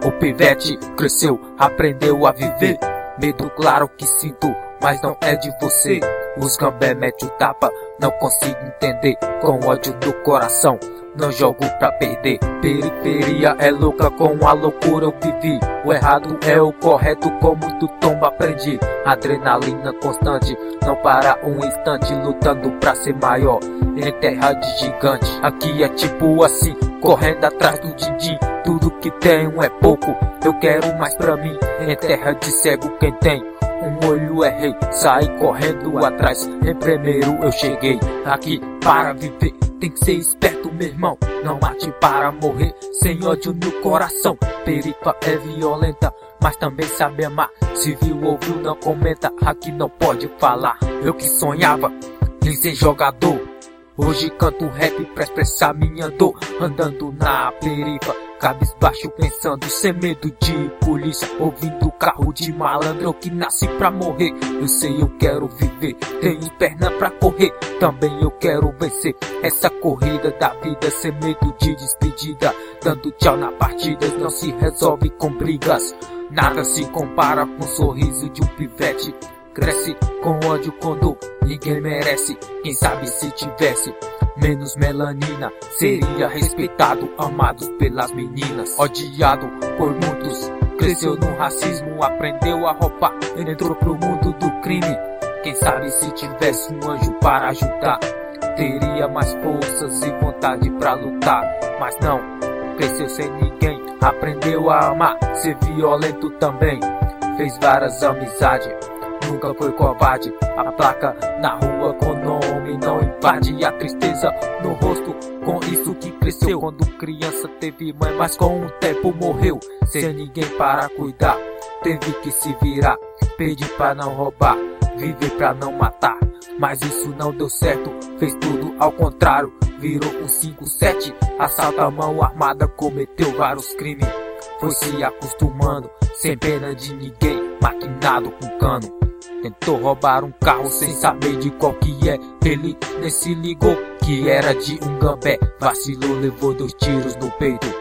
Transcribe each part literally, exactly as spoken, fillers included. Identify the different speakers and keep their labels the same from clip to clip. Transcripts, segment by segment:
Speaker 1: O pivete cresceu, aprendeu a viver. Medo claro que sinto, mas não é de você. Os gambé mete o tapa, não consigo entender. Com ódio no coração, não jogo pra perder. Periferia é louca, com a loucura eu vivi. O errado é o correto, com muito tombo aprendi. Adrenalina constante, não para um instante. Lutando pra ser maior, em terra de gigante. Aqui é tipo assim, correndo atrás do din-din. Tudo que tenho é pouco, eu quero mais pra mim. Em terra de cego quem tem um olho é rei. Saí correndo atrás, em primeiro eu cheguei. Aqui para viver tem que ser esperto, meu irmão. Não mate para morrer, sem ódio no coração. Perifa é violenta, mas também sabe amar. Se viu, ouviu, não comenta, aqui não pode falar. Eu que sonhava em ser jogador, hoje canto rap pra expressar minha dor. Andando na perifa, cabisbaixo pensando, sem medo de polícia. Ouvindo carro de malandro que nasce pra morrer. Eu sei, eu quero viver, tenho perna pra correr. Também eu quero vencer essa corrida da vida, sem medo de despedida. Dando tchau na partida, não se resolve com brigas. Nada se compara com o sorriso de um pivete. Cresce com ódio quando ninguém merece. Quem sabe se tivesse menos melanina, seria respeitado, amado pelas meninas. Odiado por muitos, cresceu no racismo, aprendeu a roubar, entrou pro mundo do crime. Quem sabe se tivesse um anjo para ajudar, teria mais forças e vontade pra lutar. Mas não, cresceu sem ninguém, aprendeu a amar, ser violento também. Fez várias amizades, nunca foi covarde. A placa na rua com nome não invade. A tristeza no rosto, com isso que cresceu. Quando criança teve mãe, mas com o tempo morreu. Sem ninguém para cuidar, teve que se virar. Pedir pra não roubar, viver pra não matar. Mas isso não deu certo, fez tudo ao contrário. Virou um cinco sete, assalto à mão armada, cometeu vários crimes. Foi se acostumando, sem pena de ninguém, maquinado com cano. Tentou roubar um carro sem saber de qual que é. Ele nem se ligou que era de um gambé. Vacilou, levou dois tiros no peito,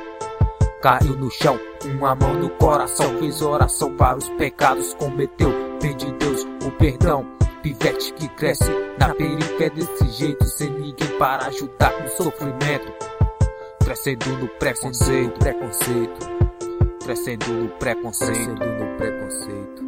Speaker 1: caiu no chão, uma mão no coração. Fez oração para os pecados, cometeu, pediu Deus o perdão. Pivete que cresce na periferia desse jeito, sem ninguém para ajudar no sofrimento. Crescendo no preconceito, preconceito. Crescendo no preconceito, no preconceito.